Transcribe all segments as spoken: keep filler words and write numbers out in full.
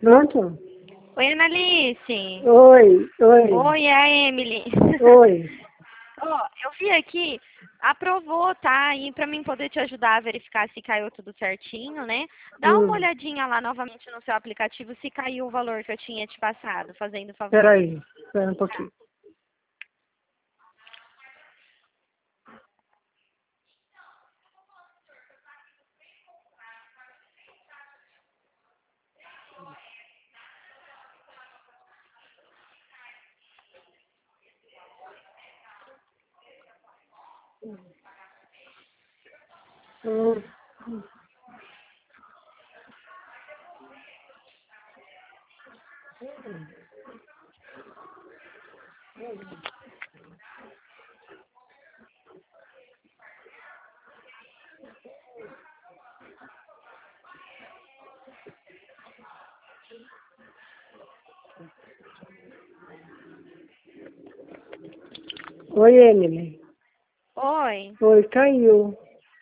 Pronto? Oi, Analice. Oi, oi, Oi, é a Emily. oi. Ó, eu vi aqui, aprovou, tá? E pra mim poder te ajudar a verificar se caiu tudo certinho, né? Dá uma Hum, olhadinha lá novamente no seu aplicativo se caiu o valor que eu tinha te passado, fazendo favor. peraí, espera um pouquinho. Hum, Oi, Emily. Oi. Oi, caiu.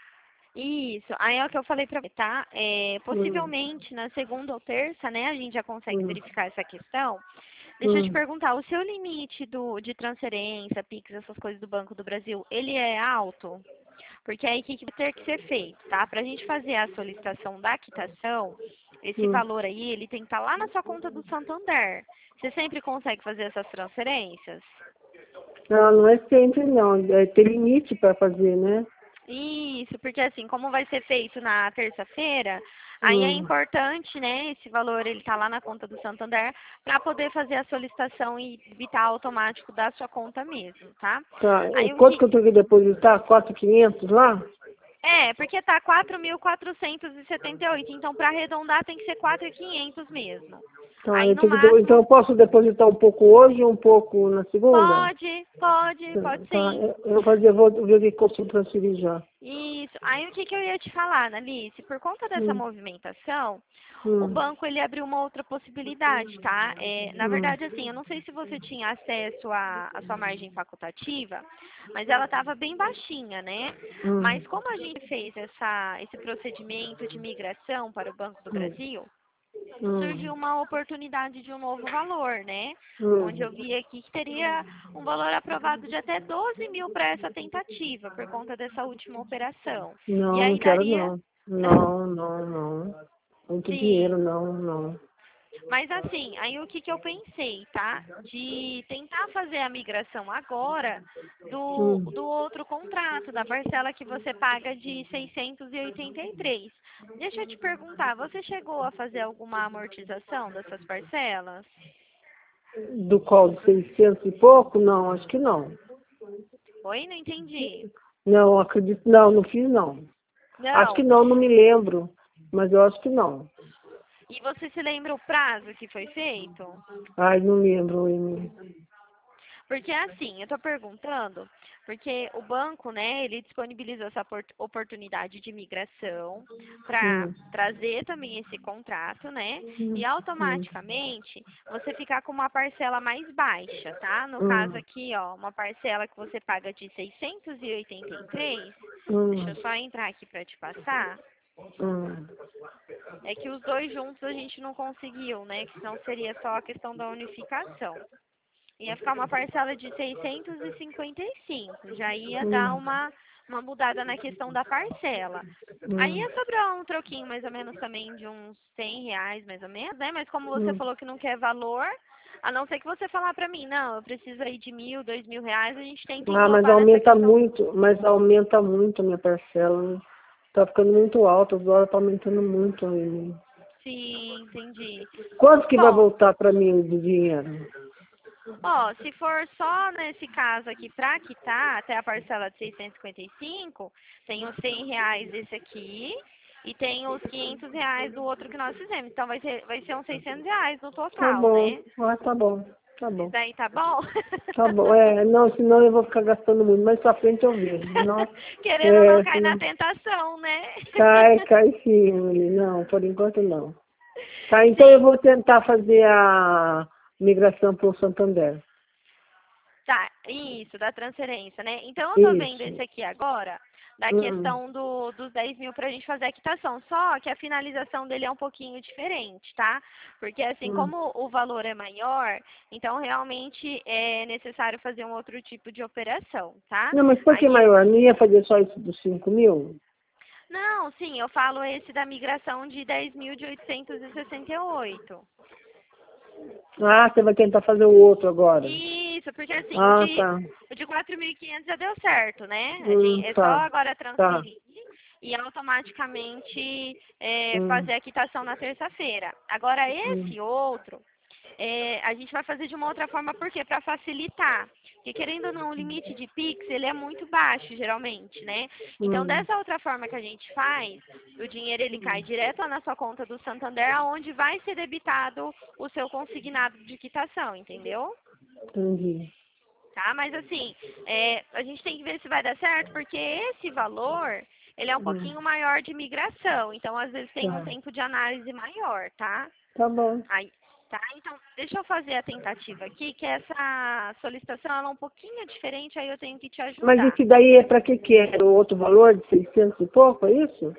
Isso, aí é o que eu falei pra você, tá? É, Hum, possivelmente na segunda ou terça, né, a gente já consegue hum, verificar essa questão. Deixa eu te hum. perguntar, o seu limite do, de transferência, Pix, essas coisas do Banco do Brasil, ele é alto? Porque aí o que, que vai ter que ser feito, tá? Pra gente fazer a solicitação da quitação, esse hum. valor aí, ele tem que estar lá na sua conta do Santander. Você sempre consegue fazer essas transferências? Não, não é sempre não. É, tem limite para fazer, né? Isso, porque assim, como vai ser feito na terça-feira, aí é Hum. importante, né, esse valor ele tá lá na conta do Santander para poder fazer a solicitação e evitar automático da sua conta mesmo, tá? Tá. E Aí o quanto que que eu tenho que depositar? quatro mil e quinhentos lá? é, porque tá quatro mil quatrocentos e setenta e oito, então para arredondar tem que ser quatro mil e quinhentos mesmo. Tá, Aí eu no tenho que, de- então máximo eu posso depositar um pouco hoje e um pouco na segunda? pode, pode, Tá, pode tá. sim. Eu eu vou fazer, eu vou ver o que consigo transferir já. Isso. Aí o que, que eu ia te falar, Analice? Por conta dessa Hum, movimentação, o hum, banco ele abriu uma outra possibilidade, tá? É, na hum, verdade, assim, eu não sei se você tinha acesso à, à sua margem facultativa, mas ela estava bem baixinha, né? hum, Mas como a gente fez essa, esse procedimento de migração para o Banco do hum, Brasil, hum, surgiu uma oportunidade de um novo valor, né? Onde eu hum. vi aqui que teria um valor aprovado de até doze mil para essa tentativa, por conta dessa última operação. E Não, não aí quero daria. não. Não, não, não. Muito Sim, dinheiro, não, não. mas assim, aí o que, que eu pensei, tá? De tentar fazer a migração agora do, Hum. do outro contrato, da parcela que você paga de seiscentos e oitenta e três. Deixa eu te perguntar, você chegou a fazer alguma amortização dessas parcelas? Do qual? De seiscentos e pouco? Não, acho que não. Oi, não entendi. Não, acredito, não, não fiz não. Acho que Não. não, não me lembro. Mas eu acho que não. E você se lembra o prazo que foi feito? Ai, não lembro, Emily. Porque assim, eu tô perguntando, porque o banco, né, ele disponibiliza essa por- oportunidade de migração para Hum, trazer também esse contrato, né? E hum, hum, automaticamente você ficar com uma parcela mais baixa, tá? No caso hum, aqui, ó, uma parcela que você paga de seiscentos e oitenta e três. Deixa hum, eu só entrar aqui para te passar. hum. É que os dois juntos a gente não conseguiu, né? Que senão seria só a questão da unificação. Ia ficar uma parcela de seiscentos e cinquenta e cinco. Já ia dar Hum, uma, uma mudada na questão da parcela. Aí hum, ia sobrar um troquinho mais ou menos também de uns cem reais mais ou menos, né? Mas como você hum. falou que não quer valor, a não ser que você falar pra mim, não, eu preciso aí de mil, dois mil reais, a gente tenta Ah, mas englobar nessa aumenta questão. muito, mas aumenta muito a minha parcela. Tá ficando muito alta, as horas tá aumentando muito, Emily. Sim, entendi. Quanto que vai Bom, voltar para mim de dinheiro? ó, se for só nesse caso aqui para quitar até a parcela de seiscentos e cinquenta e cinco, tem os cem reais esse aqui e tem os quinhentos reais do outro que nós fizemos. Então vai ser, vai ser uns seiscentos reais no Tá total, bom, né? ah, tá bom, tá Isso bom. daí tá bom? Tá bom, é, não, senão eu vou ficar gastando muito, mas pra frente eu vejo. Não, Querendo ou não é, cair na senão, tentação, né? cai, cai sim, Emily. Não, por enquanto não. Tá, então eu Sim. vou tentar fazer a migração para o Santander. Tá, isso, da transferência, né? Então, eu tô vendo Isso. esse aqui agora, da Hum, questão do, dos dez mil pra gente fazer a quitação. Só que a finalização dele é um pouquinho diferente, tá? Porque, assim, hum. como o valor é maior, então, realmente, é necessário fazer um outro tipo de operação, tá? Não, mas por que Aí, maior? Não ia fazer só isso dos cinco mil? não, sim, eu falo esse da migração de dez mil de oitocentos e sessenta e oito. Ah, você vai tentar fazer o outro agora. Isso, porque assim, o Ah, de, tá. o de quatro mil e quinhentos já deu certo, né? A Hum, gente, é só tá. agora Tá. transferir e automaticamente é, Hum, fazer a quitação na terça-feira. Agora, hum, esse outro, é, a gente vai fazer de uma outra forma, por quê? Para facilitar. Porque, querendo ou não, o limite de Pix, ele é muito baixo, geralmente, né? Então, hum, dessa outra forma que a gente faz, o dinheiro ele cai direto lá na sua conta do Santander, aonde vai ser debitado o seu consignado de quitação, entendeu? entendi. Tá? Mas assim, é, a gente tem que ver se vai dar certo, porque esse valor, ele é um Hum, pouquinho maior de migração, então às vezes tem um tá. tempo de análise maior, tá? Tá bom. Aí, tá? Então, deixa eu fazer a tentativa aqui, que essa solicitação ela é um pouquinho diferente, aí eu tenho que te Mas ajudar. esse daí é para que que é? O outro valor de seiscentos e pouco, é isso?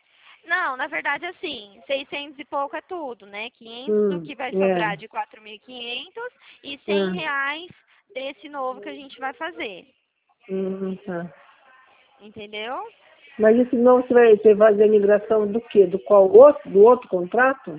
Não, na verdade, assim, seiscentos e pouco é tudo, né? quinhentos do Hum, que vai é. sobrar de quatro mil e quinhentos e cem É. reais desse novo que a gente vai fazer, Hum, tá. entendeu? Mas esse novo você vai, você vai fazer a migração do quê? Do qual outro? Do outro contrato?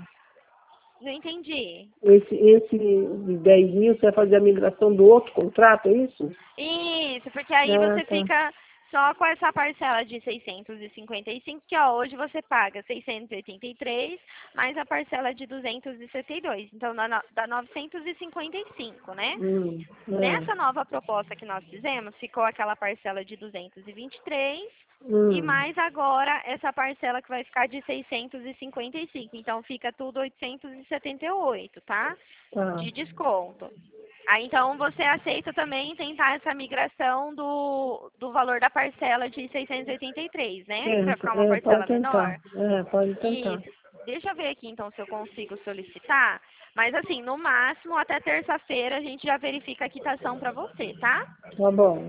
Não entendi. Esse, esse de dez mil, você vai fazer a migração do outro contrato, é isso? Isso, porque aí Ah, você tá. fica só com essa parcela de seiscentos e cinquenta e cinco, que ó, hoje você paga seiscentos e oitenta e três, mais a parcela de duzentos e sessenta e dois. Então dá no- dá novecentos e cinquenta e cinco, né? Hum, Nessa é. nova proposta que nós fizemos, ficou aquela parcela de duzentos e vinte e três e Hum, mais agora essa parcela que vai ficar de seiscentos e cinquenta e cinco. Então fica tudo oitocentos e setenta e oito, tá? tá. De desconto. Aí então você aceita também tentar essa migração do, do valor da parcela de seiscentos e oitenta e três, né? Para ficar uma É, é, pode parcela tentar. menor. É, pode tentar. Isso. Deixa eu ver aqui então se eu consigo solicitar. Mas assim, no máximo até terça-feira a gente já verifica a quitação para você, tá? Tá bom.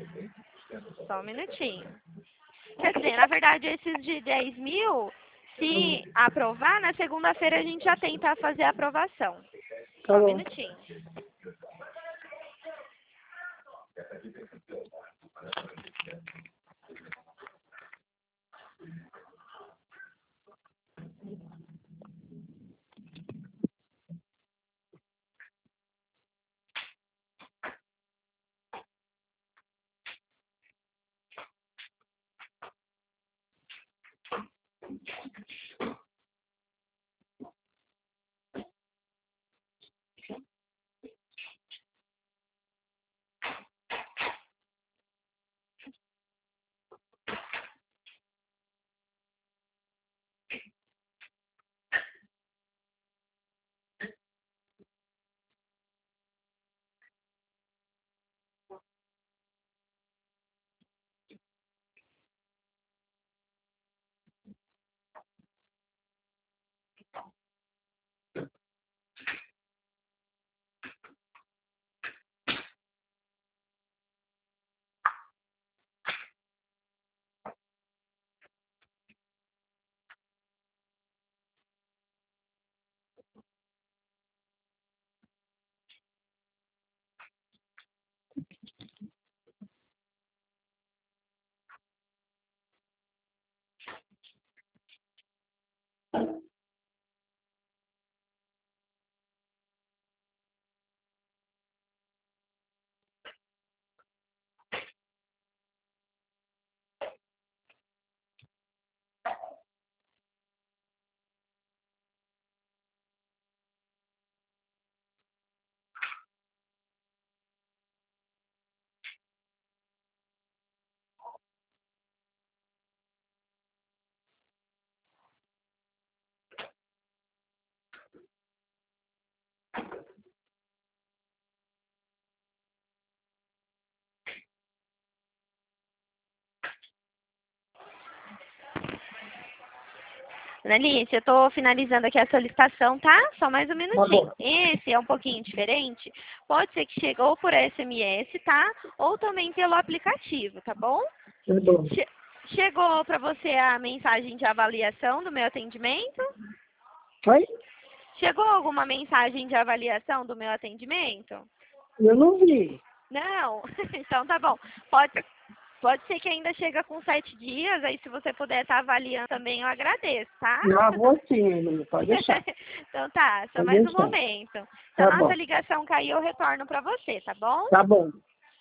Só um minutinho. Quer dizer, na verdade esses de dez mil, Hum, se aprovar, na segunda-feira a gente já tenta fazer a aprovação. tá Só um bom. minutinho. Analice, eu estou finalizando aqui a solicitação, tá? Só mais um Tá minutinho. bom. Esse é um pouquinho diferente. Pode ser que chegou por S M S, tá? Ou também pelo aplicativo, tá bom? Tá bom. Che- Chegou para você a mensagem de avaliação do meu atendimento? Oi? Chegou alguma mensagem de avaliação do meu atendimento? Eu não vi. Não? Então tá bom. Pode, pode ser que ainda chega com sete dias, aí se você puder estar avaliando também, eu agradeço, tá? Não, vou sim, Emily, pode deixar. Então tá, só Pode mais um deixar. momento. Se a Tá nossa bom. ligação cair, eu retorno para você, tá bom? Tá bom.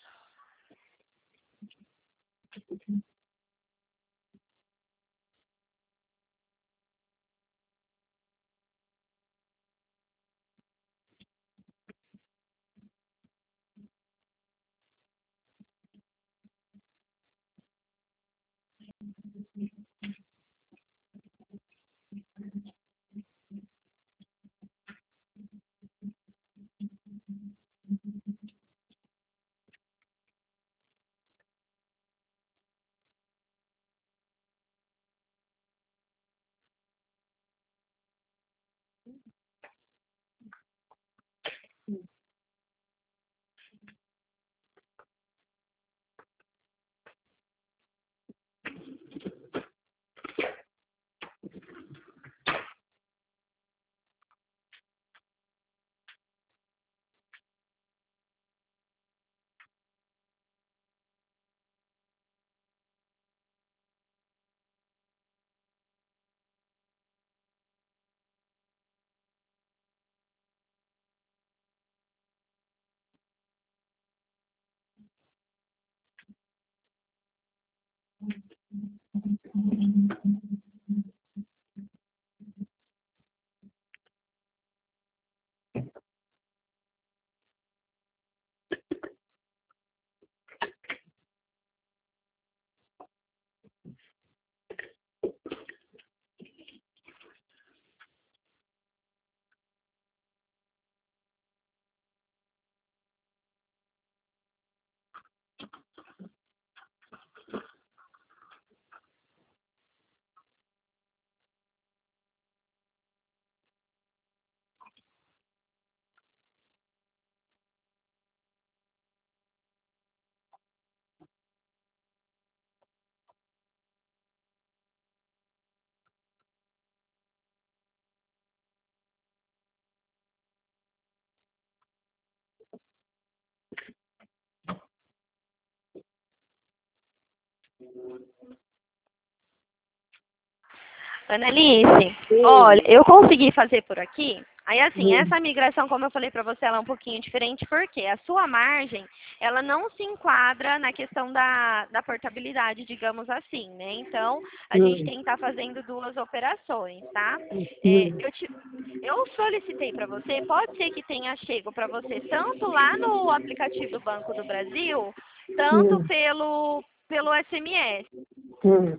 Annalise, Sim. olha, eu consegui fazer por aqui. Aí, assim, Hum. essa migração, como eu falei para você, ela é um pouquinho diferente, porque a sua margem, ela não se enquadra na questão da, da portabilidade, digamos assim, né? Então, a Hum. gente tem que estar fazendo duas operações, tá? Hum. É, eu, te, eu solicitei para você, pode ser que tenha chego para você tanto lá no aplicativo do Banco do Brasil, tanto Hum. pelo, pelo S M S. Hum.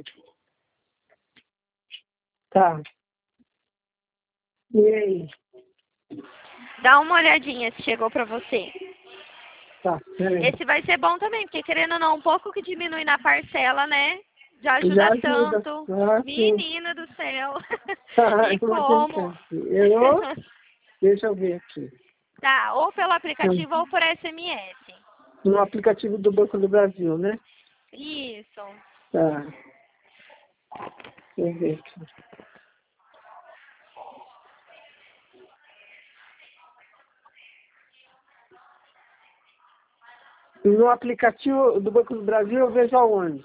Tá. E aí? Dá uma olhadinha se chegou para você. Tá, peraí. Esse vai ser bom também, porque querendo ou não, um pouco que diminui na parcela, né? Já Já ajuda ajuda. tanto. Ah, sim. Menina do céu. Ah, E eu vou como? tentar aqui. Eu, deixa eu ver aqui. Tá, ou pelo Hum. aplicativo ou por S M S. No aplicativo do Banco do Brasil, né? Isso. Tá. Deixa eu ver aqui. E no aplicativo do Banco do Brasil eu vejo aonde?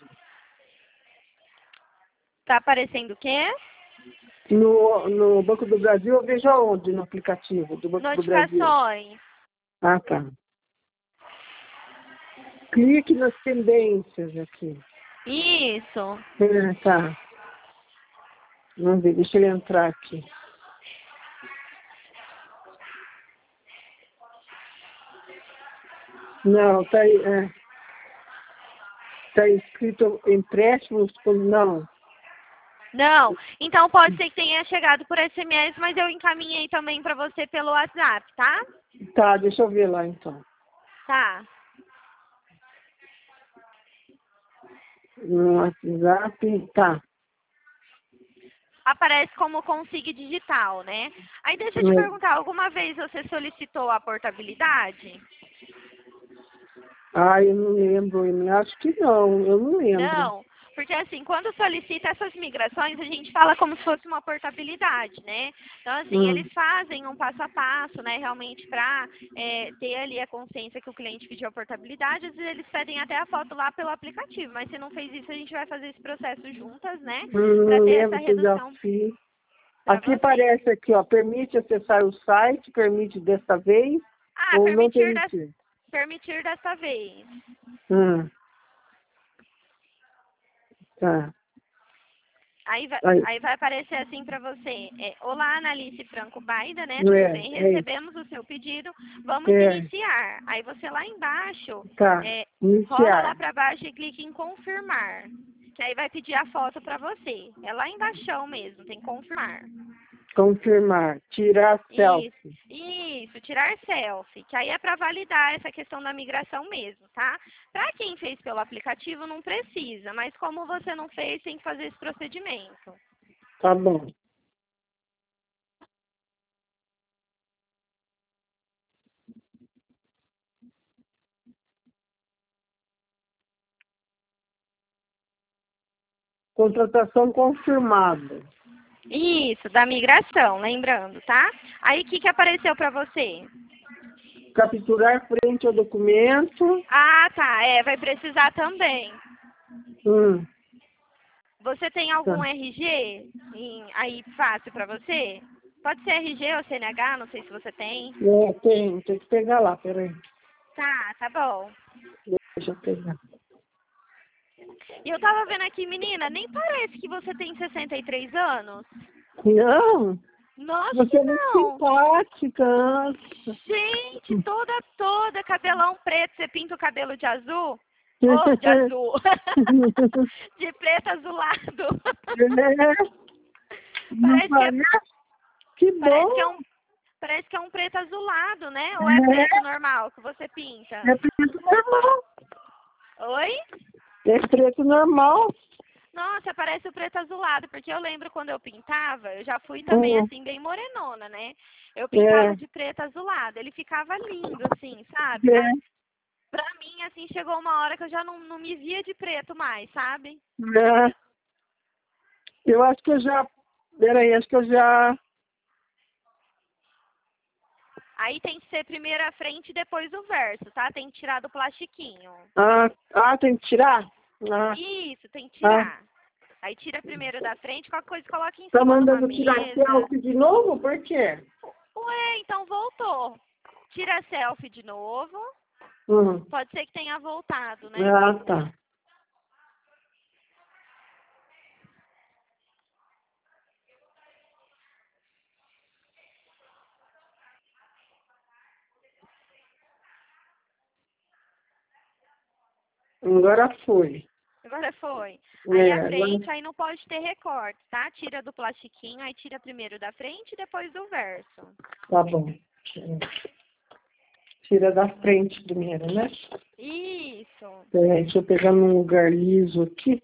Tá aparecendo o quê? No, no Banco do Brasil eu vejo aonde no aplicativo do Banco do Brasil? Notificações. Ah, tá. Clique nas tendências aqui. Isso. É, tá. Vamos ver, deixa ele entrar aqui. Não, tá aí, é. Tá escrito empréstimos, não. Não. Então pode ser que tenha chegado por S M S, mas eu encaminhei também para você pelo WhatsApp, tá? Tá, deixa eu ver lá então. Tá. No WhatsApp, tá. aparece como consigne digital, né? Aí deixa eu te É. perguntar, alguma vez você solicitou a portabilidade? Ah, eu não lembro. Eu acho que não. Eu não lembro. Não, porque assim, quando solicita essas migrações, a gente fala como se fosse uma portabilidade, né? Então, assim, Hum. eles fazem um passo a passo, né, realmente para é, ter ali a consciência que o cliente pediu a portabilidade. Às vezes eles pedem até a foto lá pelo aplicativo, mas se não fez isso, a gente vai fazer esse processo juntas, né? Hum, Para não ter essa lembro se eu já redução fiz. para Aqui você. parece aqui, ó, permite acessar o site, permite desta vez Ah, ou não permitir, des- permitir. permitir dessa vez. Hum. Tá. Aí vai, Aí. aí vai aparecer assim para você, é, olá, Analice Franco Baida, né? Tudo É, bem? é isso. Recebemos o seu pedido, vamos É, iniciar. Aí você lá embaixo, tá. é, rola lá Iniciar. para baixo e clica em confirmar. Que aí vai pedir a foto para você. É lá embaixo mesmo, tem confirmar. Confirmar. Tirar Isso, selfie. isso, tirar selfie, que aí é para validar essa questão da migração mesmo, tá? Para quem fez pelo aplicativo não precisa, mas como você não fez, tem que fazer esse procedimento. Tá bom. Contratação confirmada. Isso, da migração, lembrando, tá? Aí o que, que apareceu para você? Capturar frente ao documento. Ah, tá, é, vai precisar também. Hum, Você tem algum tá. R G em- aí fácil para você? Pode ser R G ou C N H, não sei se você tem. É, tem, tem que pegar lá, peraí. Tá, tá bom. Deixa eu pegar. E eu tava vendo aqui, menina, nem parece que você tem sessenta e três anos. Não, Nossa, você que é muito não. simpática. Gente, toda, toda, cabelão preto, você pinta o cabelo de azul? Oh, de azul. De preto azulado. É, não Parece que é, parece? Que parece que é bom. um, parece que é um preto azulado, né? Ou é preto normal que você pinta? É, é preto normal. Oi? É preto normal. Nossa, parece o preto azulado, porque eu lembro quando eu pintava, eu já fui também Hum, assim, bem morenona, né? Eu é, pintava de preto azulado, ele ficava lindo, assim, sabe? é, Mas pra mim, assim, chegou uma hora que eu já não, não me via de preto mais, sabe? é. Eu acho que eu já. Peraí, acho que eu já. Aí tem que ser primeiro a frente e depois o verso, tá? Tem que tirar do plastiquinho. Ah, ah, tem que tirar? Ah, Isso, tem que ah. tirar. Aí tira primeiro da frente, qualquer coisa coloca em Tá cima numa mandando tirar mesa. selfie de novo? Por quê? Ué, então voltou. Tira a selfie de novo. Hum. Pode ser que tenha voltado, né? Ah, tá. Agora foi. Agora foi. Aí É, a agora frente, aí não pode ter recorte, tá? Tira do plastiquinho, aí tira primeiro da frente e depois do verso. tá bom. Tira da frente primeiro, né? Isso. Peraí, deixa eu pegar num lugar liso aqui.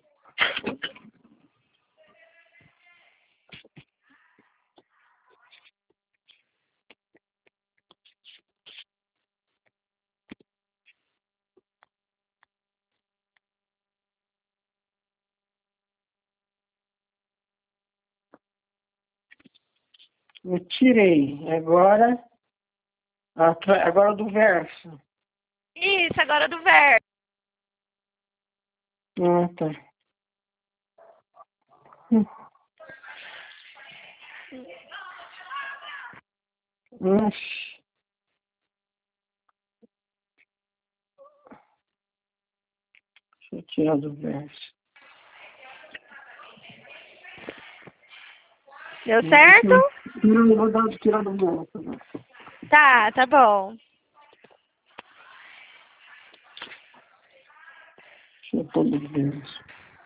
Eu tirei. Agora, atra- agora do verso. Isso, agora do verso. Ah, tá. Hum. Ixi. Deixa eu tirar do verso. Deu certo? Não, não vou dar de tirar do verso. Não. Tá, tá bom. Deixa eu pôr do verso.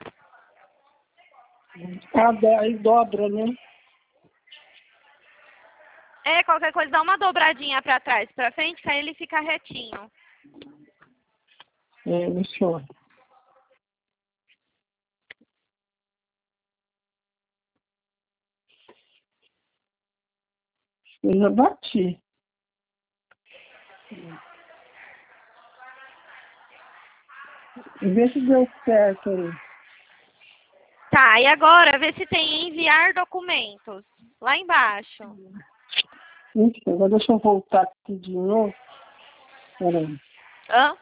Ah, do- aí dobra, né? É, qualquer coisa, dá uma dobradinha pra trás, pra frente, que aí ele fica retinho. É, deixa eu. Eu já bati. Vê se deu certo aí. Tá, e agora vê se tem enviar documentos. Lá embaixo. Ixi, agora deixa eu voltar aqui de novo. Peraí. Hã?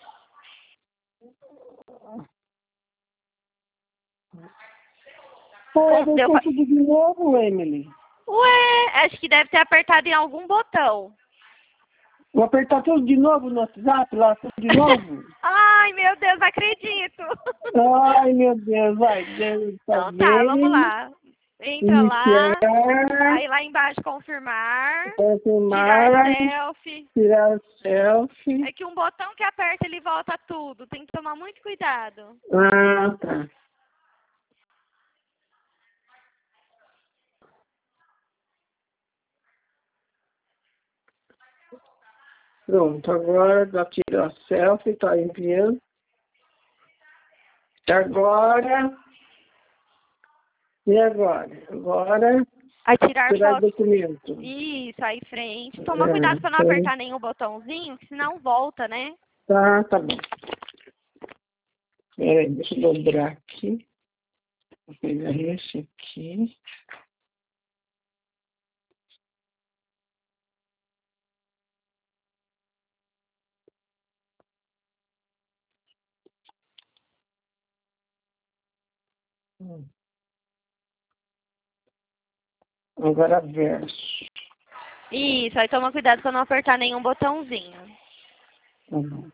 Pô, eu Deu não pra- consegui de novo, Emily. Ué, acho que deve ter apertado em algum botão. Vou apertar tudo de novo no WhatsApp, lá tudo de novo. Ai, meu Deus, não acredito. Ai, meu Deus, vai. Deus, Então tá, vamos lá. Entra lá, Iniciar, aí lá embaixo confirmar, tirar confirmar, selfie. tirar selfie. É que um botão que aperta ele volta tudo, tem que tomar muito cuidado. Ah, tá. Pronto, agora já tirou a selfie, tá enviando. Agora, e agora? Agora, Aí tirar tirar foto. documento. Isso, aí frente. Toma É, cuidado pra não sim. apertar nenhum botãozinho, que senão volta, né? Tá, tá bom. Peraí, deixa eu dobrar aqui. Vou pegar esse aqui. Hum. Agora verso. Isso, aí toma cuidado pra não apertar nenhum botãozinho. Tá bom.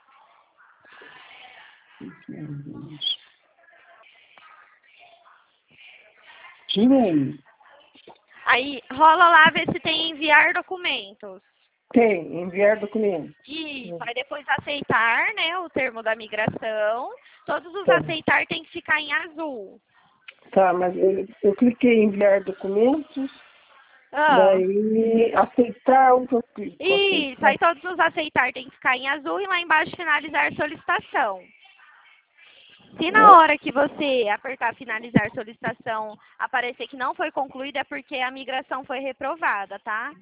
Tirei. Aí rola lá, vê se tem enviar documentos. Tem, enviar documento. Isso, aí depois aceitar, né, o termo da migração. Todos os Tá. aceitar tem que ficar em azul. Tá, mas eu, eu cliquei em enviar documentos, Ah. daí aceitar o que eu clico. Isso, aceitar. aí todos os aceitar tem que ficar em azul e lá embaixo finalizar solicitação. Se na hora que você apertar finalizar solicitação aparecer que não foi concluída é porque a migração foi reprovada, tá?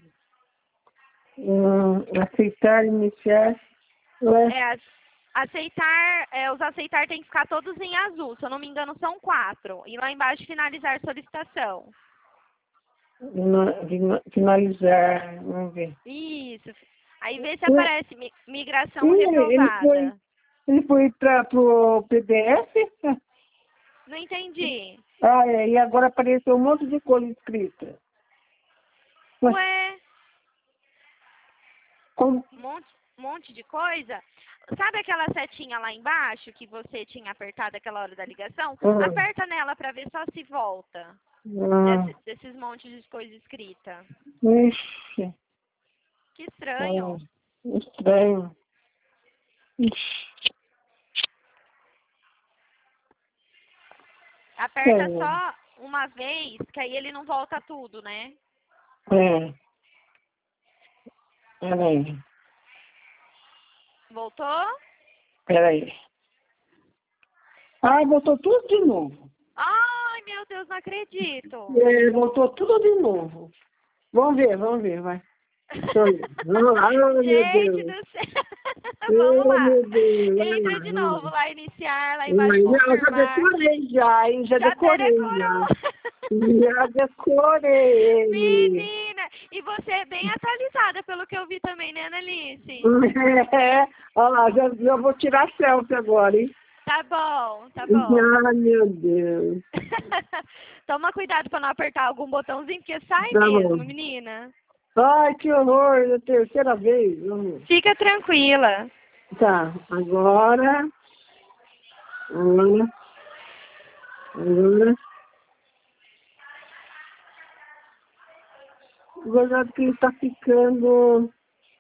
Hum, aceitar, iniciar. Ué, É, a- aceitar, é, os aceitar tem que ficar todos em azul, se eu não me engano são quatro. E lá embaixo finalizar solicitação. fina- fina- finalizar, vamos ver. Isso. Aí vê se Ué, aparece mi- migração ih, ele foi, reprovada. ele foi para o P D F? Não entendi. Ah, é, e agora apareceu um monte de coisa escrita. Ué, Ué, como? um monte, monte de coisa. Sabe aquela setinha lá embaixo que você tinha apertado aquela hora da ligação? Uhum. Aperta nela para ver só se volta. Ah, Desse- desses montes de coisa escrita. ixi, Que estranho. ah, estranho. Ixi, Aperta é, só uma vez, que aí ele não volta tudo, né? é, peraí, Voltou? peraí. Ah, voltou tudo de novo. Ai, meu Deus, não acredito. É, voltou tudo de novo. Vamos ver, vamos ver, vai. Deixa eu ver. Vamos lá, ai, meu Gente Deus. do céu. Ai, Vamos lá. meu Deus. Vai Entra lá, de vai novo lá. lá, iniciar, lá Ai, embaixo não, já confirmar. decorei já, hein? Já, Já até decorei decorou. já. Já decorei. Menina, e você é bem atualizada pelo que eu vi também, né, Annalise? É, ó lá, já, já vou tirar selfie agora, hein? Tá bom, tá bom. Ai, meu Deus. Toma cuidado pra não apertar algum botãozinho, porque sai Tá mesmo, bom. menina. Ai, que horror, é a terceira vez. Vamos. Fica tranquila. Tá, agora. Agora. Agora. Gozado que ele tá ficando.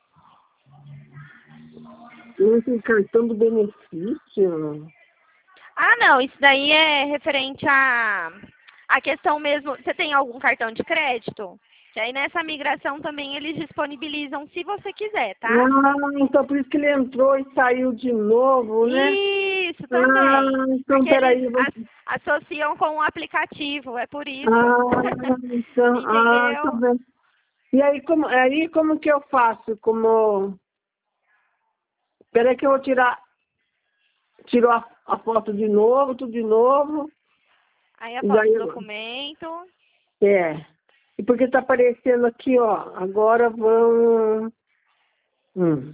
Esse cartão do benefício. Ah, não, isso daí é referente a, a questão mesmo. Você tem algum cartão de crédito? Que aí nessa migração também eles disponibilizam se você quiser, tá? Ah, então por isso que ele entrou e saiu de novo, né? Isso, Ah, também. então Porque peraí. eles Vou... as- associam com o aplicativo, é por isso. Ah, então. Ah, tá Entendeu? bem. E aí como, aí como que eu faço? Como... Espera aí que eu vou tirar... Tiro a, a foto de novo, tudo de novo. Aí a E foto daí do eu- documento. É. E porque tá aparecendo aqui, ó. Agora vão... Hum.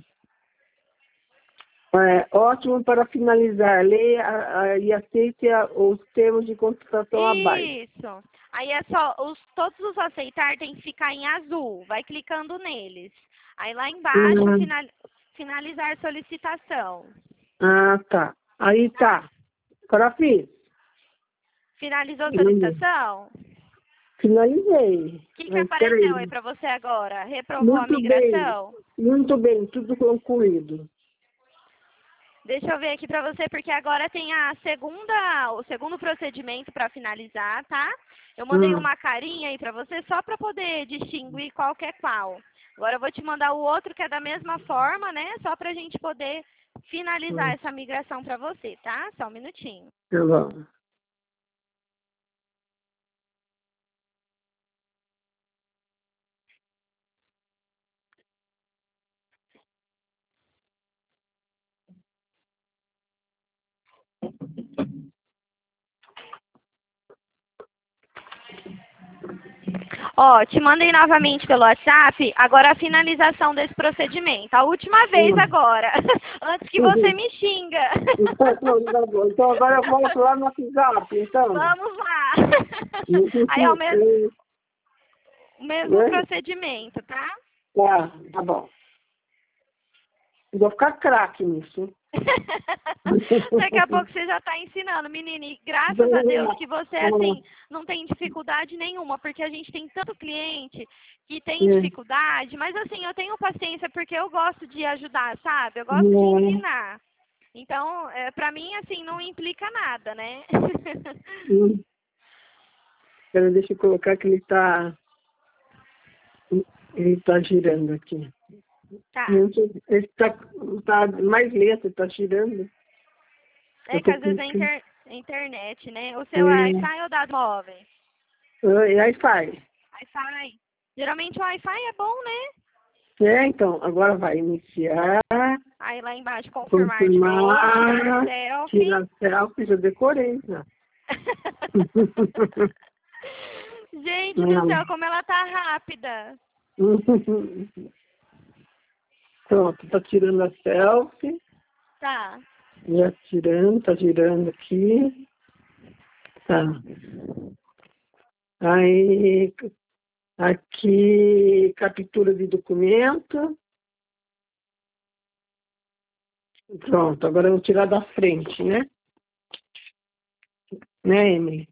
É, ótimo para finalizar. Leia a- a- e aceite a- os termos de contratação abaixo. Isso. Aí é só, os, todos os aceitar tem que ficar em azul. Vai clicando neles. Aí lá embaixo, Hum. final, finalizar solicitação. Ah, tá. Aí tá. Agora fiz. Finalizou a Hum. solicitação? Finalizei. O que, que Mas apareceu aí peraí. para você agora? Reprovou a Muito bem. migração? Muito bem. Tudo concluído. Deixa eu ver aqui para você, porque agora tem a segunda, o segundo procedimento para finalizar, tá? Eu mandei Hum. uma carinha aí para você só para poder distinguir qual que é qual. Agora eu vou te mandar o outro que é da mesma forma, né? Só para a gente poder finalizar Hum. essa migração para você, tá? Só um minutinho. Tá bom. Ó, te mandei novamente pelo WhatsApp, agora a finalização desse procedimento. A última vez Hum. agora, antes que você me xinga. Então, tá bom. Então agora eu volto lá no WhatsApp, então. Vamos lá. Não sei Aí é o mesmo, se- o mesmo é, procedimento, tá? Tá, tá bom. Eu vou ficar craque nisso. Daqui a pouco você já está ensinando, menina, e graças a Deus que você, assim, não tem dificuldade nenhuma, porque a gente tem tanto cliente que tem É. dificuldade, mas assim, eu tenho paciência porque eu gosto de ajudar, sabe? Eu gosto de ensinar. Então, é, pra mim, assim, não implica nada, né? Hum. Espera, deixa eu colocar que ele tá... Ele tá girando aqui. Tá. Ele tá, tá mais lento, tá girando. É Eu que tô às vezes é clicando. inter... é internet, né? O seu É. Wi-Fi ou dados móveis? Ah, E aí faz. Wi-Fi. Geralmente o Wi-Fi é bom, né? É, então, agora vai iniciar, Aí lá embaixo, confirmar, de novo, confirmar, tirar selfie. tirar selfie, já decorei já. Gente do céu, como ela tá rápida. Pronto, tá tirando a selfie, Tá. já tirando, tá girando aqui. Tá. Aí, aqui, captura de documento. Pronto, agora eu vou tirar da frente, né? Né, Emily?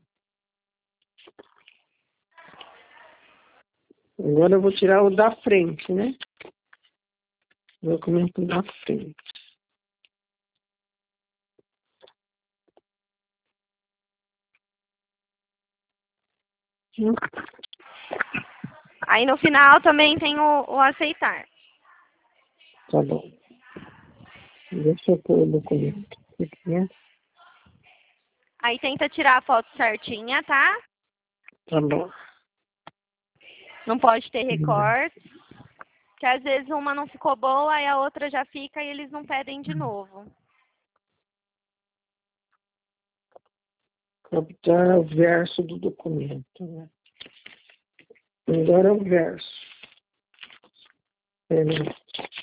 Agora eu vou tirar o da frente, né? Documento da frente. Aí no final também tem o, o aceitar. Tá bom. Deixa eu pôr o documento aqui, né? Aí tenta tirar a foto certinha, tá? Tá bom. Não pode ter recorte. Que às vezes uma não ficou boa, aí a outra já fica e eles não pedem de novo. Captar o verso do documento, né? Agora é o verso. É, né?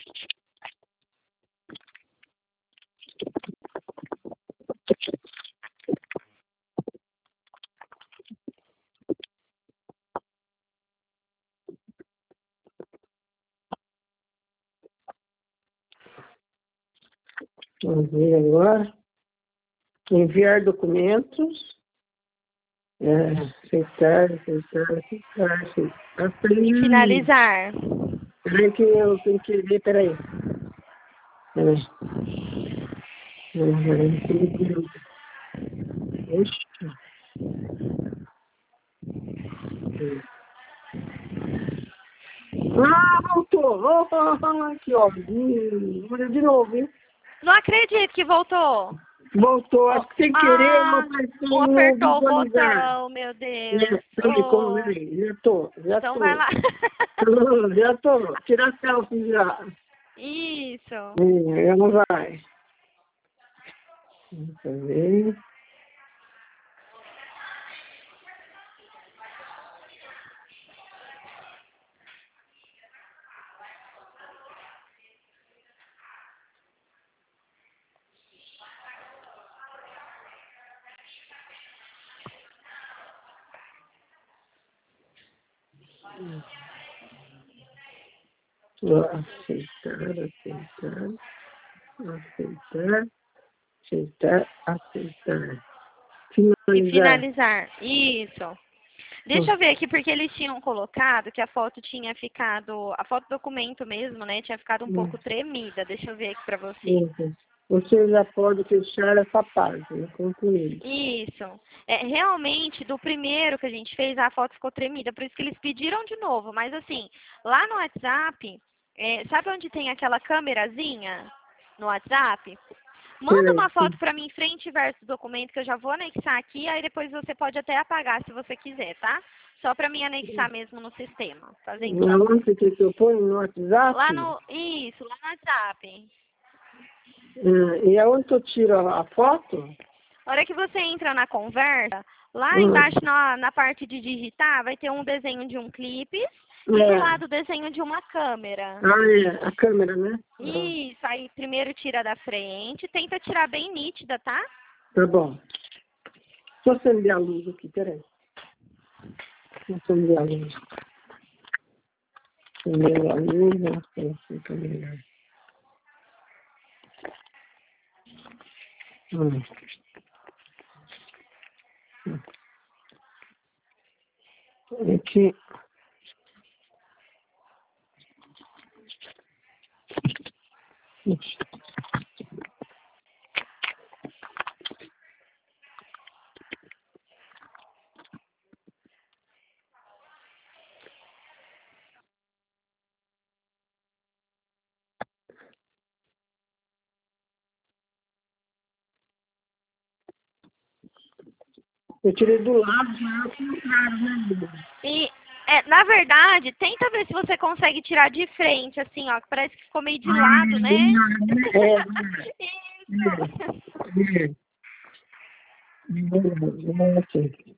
Vamos ver agora. Enviar documentos. É, aceitar, aceitar, aceitar, aceitar. E finalizar. Peraí que eu tenho que ver, peraí. Peraí. Peraí, peraí. Oxe. Ah, voltou! Oh, que óbvio. Olha de novo, hein? Não acredito que voltou. Voltou, acho que sem querer eu Ah, apertei não no apertou o visualizar. botão, meu Deus. É, peraí, como, Oh, peraí, já tô, já então tô. vai lá. Já tô, tira a selfie já. Isso. Hum, ela não vai. Deixa eu ver. Aceitar, aceitar, aceitar, aceitar, aceitar. E Finalizar. finalizar. Isso. Deixa eu ver aqui, porque eles tinham colocado que a foto tinha ficado, a foto do documento mesmo, né, tinha ficado um pouco tremida. Deixa eu ver aqui pra você. Isso. Você já pode fechar essa página, concluir. Isso. É, realmente, do primeiro que a gente fez, a foto ficou tremida, por isso que eles pediram de novo. Mas assim, lá no WhatsApp, é, sabe onde tem aquela câmerazinha no WhatsApp? Manda uma foto para mim frente e verso do documento que eu já vou anexar aqui, aí depois você pode até apagar se você quiser, tá? Só para mim anexar mesmo no sistema. Fazer então. Onde que eu ponho no WhatsApp? Lá no. Isso, lá no WhatsApp. Hum, e aonde que eu tiro a, a foto? A hora que você entra na conversa, lá Hum. embaixo na, na parte de digitar, vai ter um desenho de um clipe e do É. lado o desenho de uma câmera. Ah, é, a câmera, né? Isso, aí primeiro tira da frente, tenta tirar bem nítida, tá? Tá bom. Deixa eu acender a luz aqui, peraí. Deixa eu acender a luz. Acender a luz, né? Assim fica melhor. Hum. Aqui. Eu tirei do lado, já é o contrário, né? E, é, na verdade, tenta ver se você consegue tirar de frente, assim, ó, que parece que ficou meio de lado, né? É, Isso. é, é. Vamos aqui.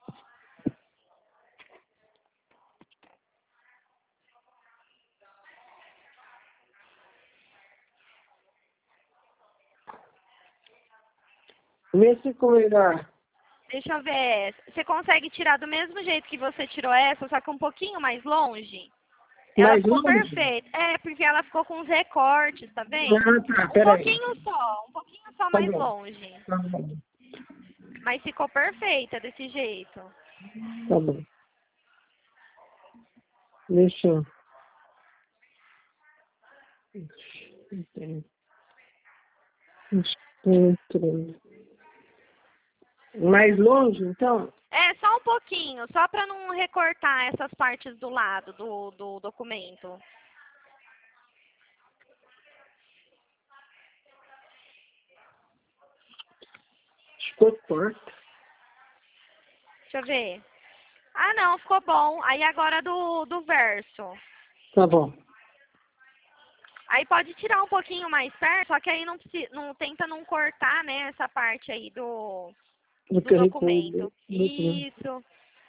Vê se ficou melhor. Deixa eu ver. Você consegue tirar do mesmo jeito que você tirou essa, só que um pouquinho mais longe? Ela Mais ficou longe? perfeita. É, porque ela ficou com os recortes, tá vendo? Ah, tá, Um peraí. pouquinho só, um pouquinho só Tá mais bom, longe. tá bom, Mas ficou perfeita desse jeito. tá bom. Deixa eu... Mais longe, então? É, só um pouquinho, só para não recortar essas partes do lado do, do documento. Ficou torto. Deixa eu ver. Ah, não, ficou bom. Aí agora do, do verso. Tá bom. Aí pode tirar um pouquinho mais perto, só que aí não, precisa, não tenta não cortar, né, essa parte aí do, Do do currículo. documento. Isso.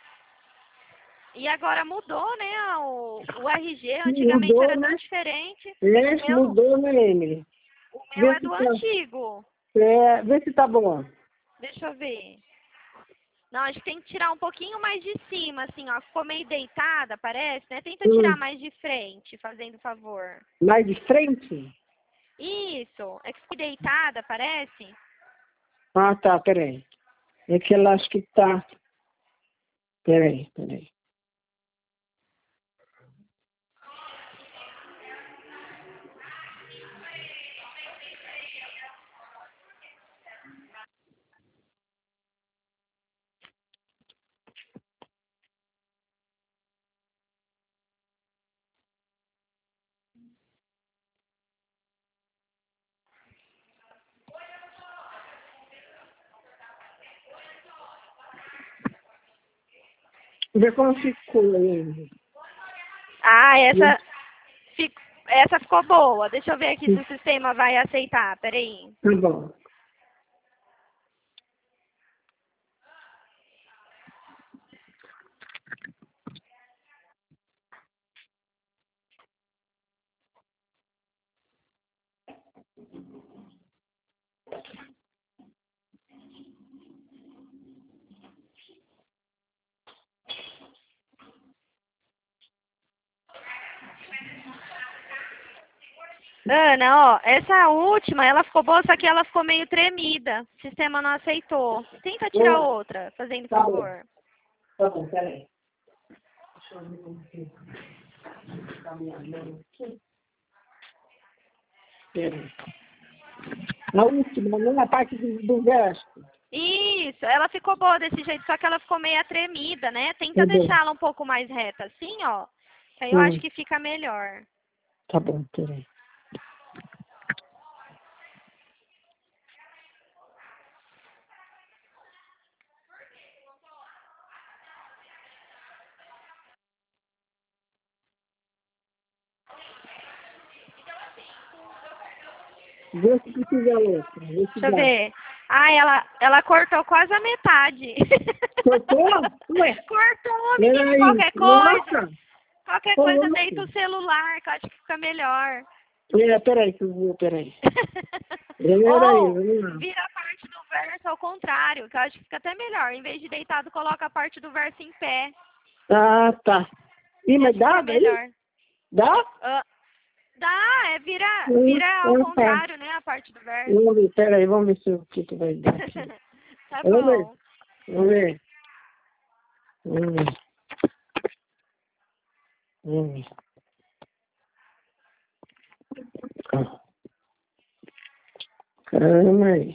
E agora mudou, né, o, o R G. Antigamente Mudou, era tão né? diferente. É, O meu, mudou, né, Emily? o meu Vê é se do tá, antigo. é, vê se tá bom. Deixa eu ver. Não, acho que tem que tirar um pouquinho mais de cima, assim, ó. Ficou meio deitada, parece, né? Tenta tirar Hum, mais de frente, fazendo favor. mais de frente? Isso. É que ficou deitada, parece. Ah, tá, peraí. É que ela acho que tá... Peraí, peraí. Ver como ficou aí. Ah, essa, fi- essa ficou boa. Deixa eu ver aqui se o sistema vai aceitar. Peraí. Tá bom. Ana, ó, essa última, ela ficou boa, só que ela ficou meio tremida. O sistema não aceitou. Tenta tirar Hum. outra, fazendo Tá bom. favor. Tá bom, peraí. Deixa eu ver como que tá a minha mão aqui. Peraí. A última, né? A parte do, do verso. Isso, ela ficou boa desse jeito, só que ela ficou meio tremida, né? Tenta Tá bom. deixar ela um pouco mais reta, assim, ó. Que aí eu Hum. acho que fica melhor. Tá bom, peraí. Vê se precisa outra. Vê se Deixa eu dá. ver. Ah, ela, ela cortou quase a metade. Cortou? Ué? Cortou, menina, Peraí. qualquer coisa. Nossa! Qualquer Ô, coisa louco. deita o celular, que eu acho que fica melhor. É, peraí que eu vou, peraí. Peraí, Ou vamos lá. vira a parte do verso ao contrário, que eu acho que fica até melhor. Em vez de deitado, coloca a parte do verso em pé. Ah, tá. Ih, Que mas acho que dá fica daí? melhor. Dá? Ah, dá, é vira, Hum, vira ao ah, tá. contrário, né? A parte do verso. Vamos ver, peraí, vamos ver se o que, que vai dar aqui. Tá Vamos ver, bom. vamos ver. Vamos ver. Vamos ver. Ah. Caramba aí.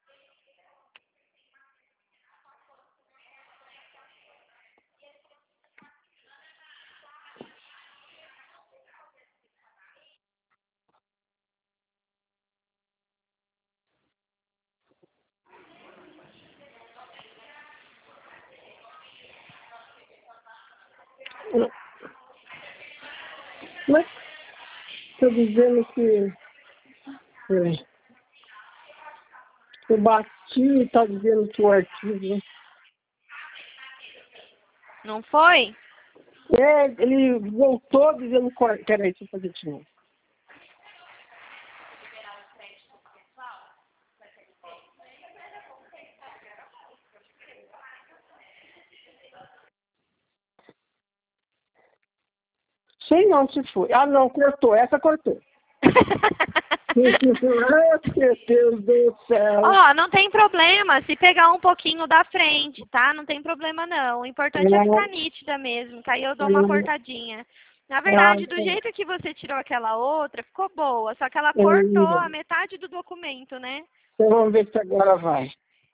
Mas tô dizendo que... Peraí. Eu bati e tá dizendo que o arquivo... Não foi? É, ele voltou dizendo... que o ar- Peraí, deixa eu fazer de novo. Sei não se foi. Ah, não, cortou. Essa cortou. Ah, meu Deus do céu. Ó, não tem problema se pegar um pouquinho da frente, tá? Não tem problema não. O importante é ficar nítida mesmo, que aí eu dou uma cortadinha. Na verdade, do jeito que você tirou aquela outra, ficou boa, só que ela cortou a metade do documento, né? Então vamos ver se agora vai.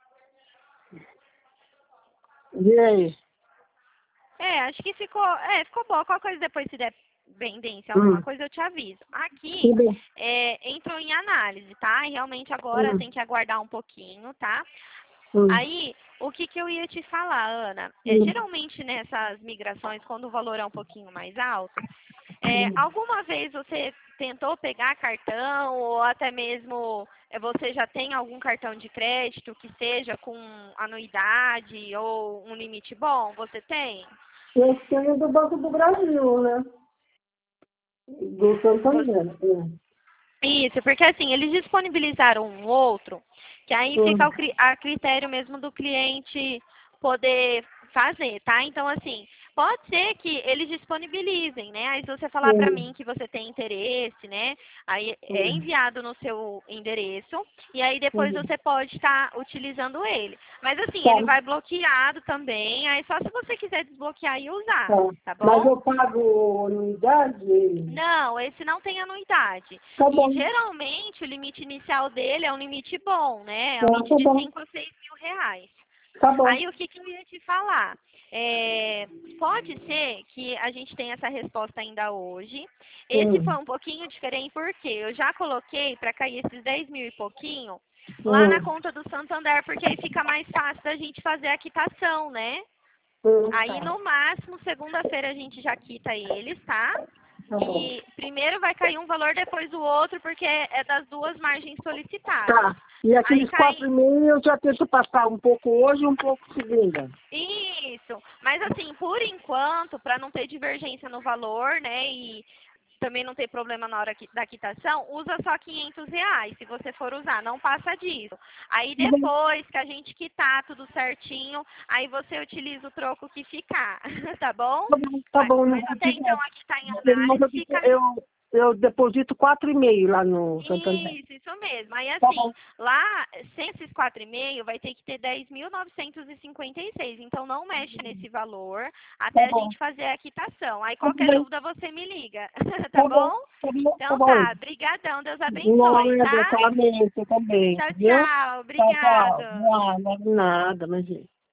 E aí? É, acho que ficou, é, ficou boa. Qualquer coisa depois se der pendência, alguma Hum. coisa eu te aviso. Aqui, Tudo. é, entrou em análise, tá? E realmente agora Hum. tem que aguardar um pouquinho, tá? Hum. Aí, o que, que eu ia te falar, Ana? É, Hum. geralmente nessas migrações, quando o valor é um pouquinho mais alto, é, alguma vez você tentou pegar cartão ou até mesmo é, você já tem algum cartão de crédito que seja com anuidade ou um limite bom? Você tem? Eu tenho do Banco do Brasil, né? Do Santander. Isso, porque assim, eles disponibilizaram um outro, que aí Hum. fica ao cri- a critério mesmo do cliente poder fazer, tá? Então, assim, pode ser que eles disponibilizem, né? Aí se você falar pra Hum. mim que você tem interesse, né? Aí é Hum. enviado no seu endereço e aí depois Hum. você pode estar utilizando ele. Mas assim, Tá. ele vai bloqueado também, aí só se você quiser desbloquear e usar, Tá. tá Mas bom? eu pago anuidade? Não, esse não tem anuidade. Tá bom. E geralmente o limite inicial dele é um limite bom, né? É Tá, um tá limite de bom. cinco a seis mil reais. Tá bom. Aí o que, que eu ia te falar? É, pode ser que a gente tenha essa resposta ainda hoje. Esse Hum. foi um pouquinho diferente porque eu já coloquei para cair esses dez mil e pouquinho lá na Hum. conta do Santander, porque aí fica mais fácil da gente fazer a quitação, né? Hum, Aí, tá. no máximo, segunda-feira a gente já quita eles, tá? Tá bom. E primeiro vai cair um valor, depois o outro, porque é das duas margens solicitadas. Tá. E Aí aqueles cai... quatro e meio eu já tento passar um pouco hoje e um pouco segunda. Isso. Mas assim, por enquanto, para não ter divergência no valor, né, e também não ter problema na hora qui- da quitação, usa só quinhentos reais, se você for usar, não passa disso. Aí depois que a gente quitar tudo certinho, aí você utiliza o troco que ficar, tá bom? Tá bom, tá Mas, bom, não mas vou até então dizer. aqui tá em análise, fica... Eu, eu deposito quatro e meio lá no Santander. Isso, isso mesmo. Aí Tá assim, bom. lá, sem esses quatro e meio, vai ter que ter dez mil novecentos e cinquenta e seis. Então não mexe nesse valor até Tá a bom. gente fazer a quitação. Aí Tudo qualquer bem. dúvida você me liga, tá Tá bom. bom? Tá bom. Tá Então bom. tá, brigadão, Deus abençoe, Nada, tá? tá bem, você também. Tchau, Viu? tchau, Tchau, tchau. obrigado. Nada, nada, mas.